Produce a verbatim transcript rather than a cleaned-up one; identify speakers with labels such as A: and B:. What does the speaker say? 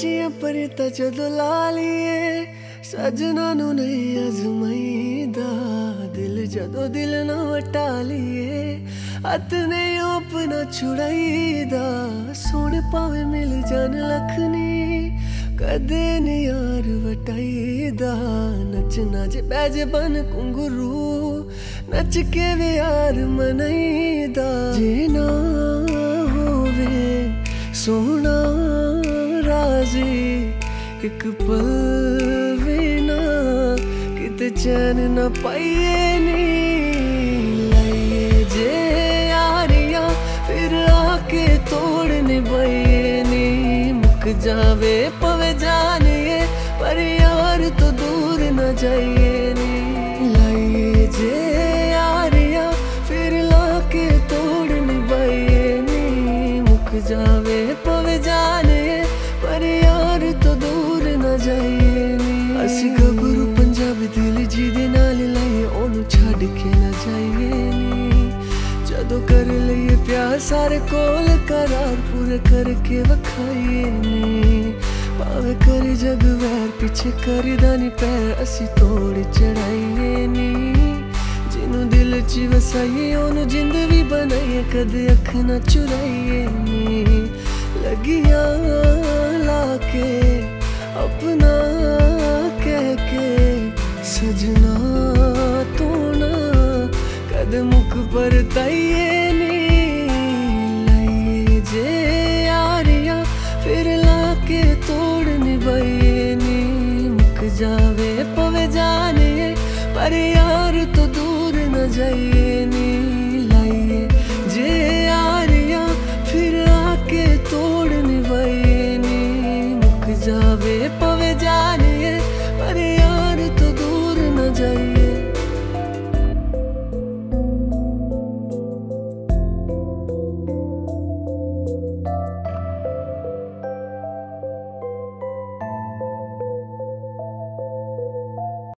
A: सच्चियां परिता जदों ला लीए सजना नू नहीं अजमाईदा दिल जदों दिल ना वटा लीए हथ नहीं अपना छुड़ाईदा सोने पावे मिल जान लखनी कदे नी यार वटाईदा नचना जे बैजे बन घुंघरू नच के वे यार मनाईदा जे ना होवे सोना राजी एक पल भी ना किते चैन ना पाइए नी लाइए जे यारियां फिर आके तोड़ने बइए नी मुक जावे पवे जानिए पर यार तो दूर न जाइए नी लाइए जे यारियां फिर लाके तोड़ने बइए नी मुक जावे पवे जानिए पर यार तो दूर न जाइए नी असी गबरू पंजाबी दिल जी दे नाल लाइए ओनू छड़ के न जाइए नी जदों कर लइए प्यार सारे कोल करार पूरे करके वखाइए नी पावे कर जग वैर पीछे करदा नी पैर असी तोड़ चढ़ाइए नी जिन्नू दिल च वसाइए ओनू जिंद भी बनाइए कदे अख ना चुराइए नी लगियां लाके अपना कह के सजना तू ना कद मुख पर ताइए नी लाइए जे यारियां फिर लाके तोड़ निभाइए नी मुक जावे पवे जानिए पर यार तो दूर न जाइए।